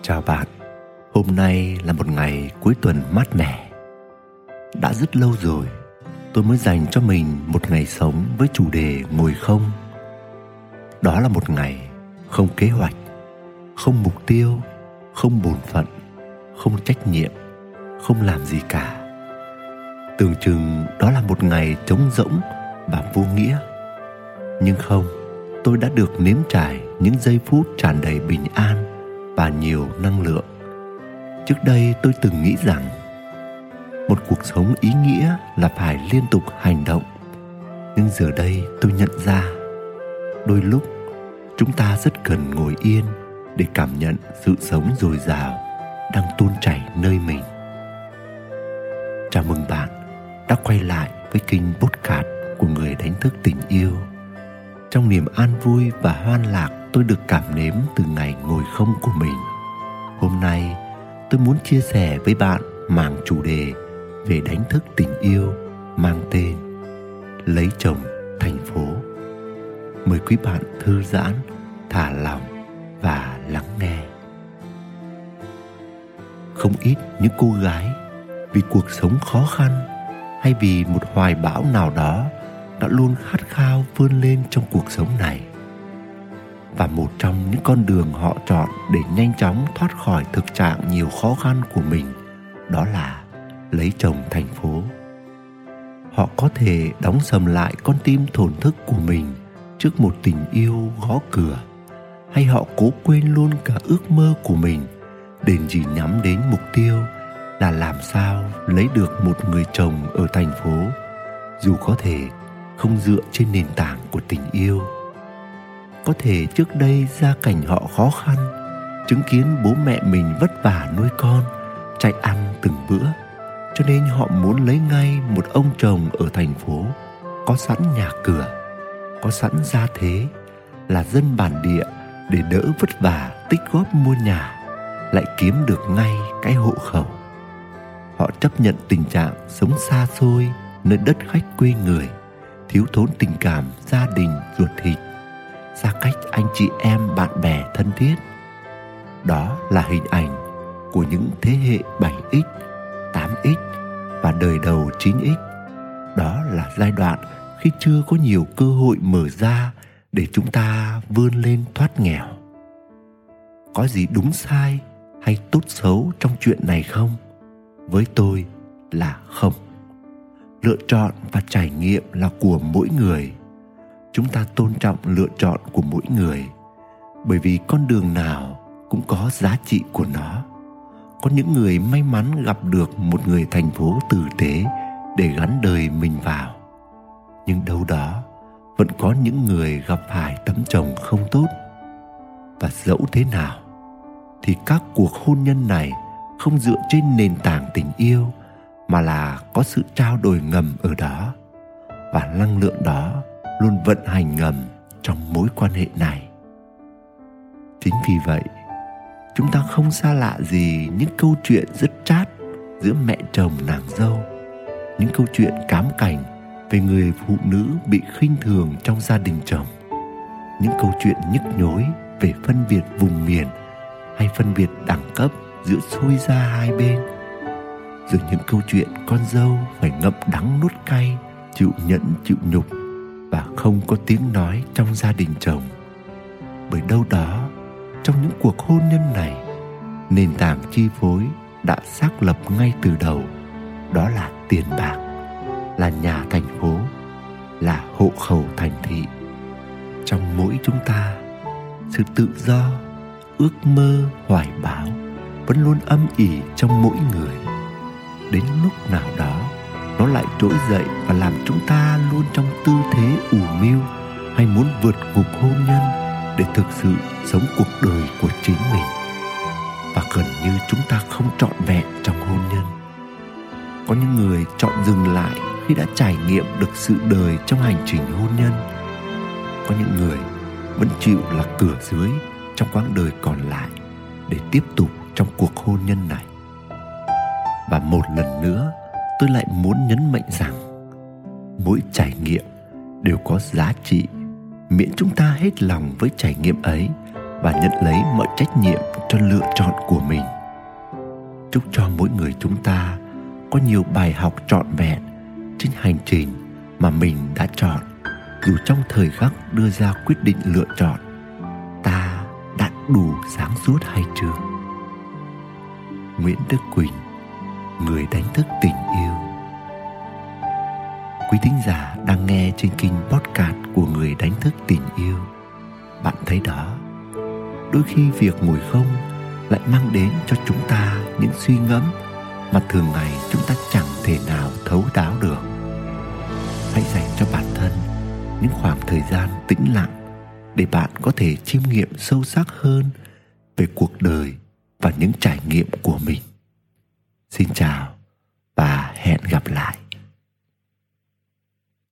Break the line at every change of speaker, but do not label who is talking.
Chào bạn, hôm nay là một ngày cuối tuần mát mẻ. Đã rất lâu rồi tôi mới dành cho mình một ngày sống với chủ đề ngồi không. Đó là một ngày không kế hoạch, không mục tiêu, không bổn phận, không trách nhiệm, không làm gì cả. Tưởng chừng đó là một ngày trống rỗng và vô nghĩa. Nhưng không, tôi đã được nếm trải những giây phút tràn đầy bình an và nhiều năng lượng. Trước đây tôi từng nghĩ rằng một cuộc sống ý nghĩa là phải liên tục hành động. Nhưng giờ đây tôi nhận ra, đôi lúc chúng ta rất cần ngồi yên để cảm nhận sự sống dồi dào đang tuôn chảy nơi mình. Chào mừng bạn đã quay lại với kênh podcast của người đánh thức tình yêu. Trong niềm an vui và hoan lạc tôi được cảm nếm từ ngày ngồi không của mình. Hôm nay tôi muốn chia sẻ với bạn mảng chủ đề về đánh thức tình yêu mang tên Lấy chồng thành phố. Mời quý bạn thư giãn, thả lỏng và lắng nghe. Không ít những cô gái vì cuộc sống khó khăn hay vì một hoài bão nào đó đã luôn khát khao vươn lên trong cuộc sống này. Và một trong những con đường họ chọn để nhanh chóng thoát khỏi thực trạng nhiều khó khăn của mình, đó là lấy chồng thành phố. Họ có thể đóng sầm lại con tim thổn thức của mình trước một tình yêu gõ cửa, hay họ cố quên luôn cả ước mơ của mình để chỉ nhắm đến mục tiêu là làm sao lấy được một người chồng ở thành phố, dù có thể không dựa trên nền tảng của tình yêu. Có thể trước đây gia cảnh họ khó khăn, chứng kiến bố mẹ mình vất vả nuôi con, chạy ăn từng bữa, cho nên họ muốn lấy ngay một ông chồng ở thành phố, có sẵn nhà cửa, có sẵn gia thế, là dân bản địa để đỡ vất vả tích góp mua nhà, lại kiếm được ngay cái hộ khẩu. Họ chấp nhận tình trạng sống xa xôi nơi đất khách quê người, thiếu thốn tình cảm gia đình ruột thịt, xa cách anh chị em bạn bè thân thiết. Đó là hình ảnh của những thế hệ 7X, 8X và đời đầu 9X. Đó là giai đoạn khi chưa có nhiều cơ hội mở ra để chúng ta vươn lên thoát nghèo. Có gì đúng sai hay tốt xấu trong chuyện này không? Với tôi là không. Lựa chọn và trải nghiệm là của mỗi người. Chúng ta tôn trọng lựa chọn của mỗi người, bởi vì con đường nào cũng có giá trị của nó. Có những người may mắn gặp được một người thành phố tử tế để gắn đời mình vào. Nhưng đâu đó vẫn có những người gặp phải tấm chồng không tốt. Và dẫu thế nào thì các cuộc hôn nhân này không dựa trên nền tảng tình yêu, mà là có sự trao đổi ngầm ở đó, và năng lượng đó luôn vận hành ngầm trong mối quan hệ này. Chính vì vậy, chúng ta không xa lạ gì những câu chuyện rất chát giữa mẹ chồng nàng dâu, những câu chuyện cám cảnh về người phụ nữ bị khinh thường trong gia đình chồng, những câu chuyện nhức nhối về phân biệt vùng miền hay phân biệt đẳng cấp giữa xuôi ra hai bên, rồi những câu chuyện con dâu phải ngậm đắng nuốt cay, chịu nhẫn chịu nhục và không có tiếng nói trong gia đình chồng. Bởi đâu đó trong những cuộc hôn nhân này, nền tảng chi phối đã xác lập ngay từ đầu, đó là tiền bạc, là nhà thành phố, là hộ khẩu thành thị. Trong mỗi chúng ta, sự tự do, ước mơ, hoài bão vẫn luôn âm ỉ trong mỗi người. Đến lúc nào đó, nó lại trỗi dậy và làm chúng ta luôn trong tư thế ù mưu, hay muốn vượt ngục hôn nhân để thực sự sống cuộc đời của chính mình. Và gần như chúng ta không trọn vẹn trong hôn nhân. Có những người chọn dừng lại khi đã trải nghiệm được sự đời trong hành trình hôn nhân. Có những người vẫn chịu là cửa dưới trong quãng đời còn lại để tiếp tục trong cuộc hôn nhân này. Và một lần nữa, tôi lại muốn nhấn mạnh rằng mỗi trải nghiệm đều có giá trị, miễn chúng ta hết lòng với trải nghiệm ấy và nhận lấy mọi trách nhiệm cho lựa chọn của mình. Chúc cho mỗi người chúng ta có nhiều bài học trọn vẹn trên hành trình mà mình đã chọn, dù trong thời khắc đưa ra quyết định lựa chọn ta đã đủ sáng suốt hay chưa. Nguyễn Đức Quỳnh, người đánh thức tình yêu. Quý thính giả đang nghe trên kênh podcast của Người Đánh Thức Tình Yêu. Bạn thấy đó, đôi khi việc ngồi không lại mang đến cho chúng ta những suy ngẫm mà thường ngày chúng ta chẳng thể nào thấu đáo được. Hãy dành cho bản thân những khoảng thời gian tĩnh lặng để bạn có thể chiêm nghiệm sâu sắc hơn về cuộc đời và những trải nghiệm của mình. Xin chào và hẹn gặp lại.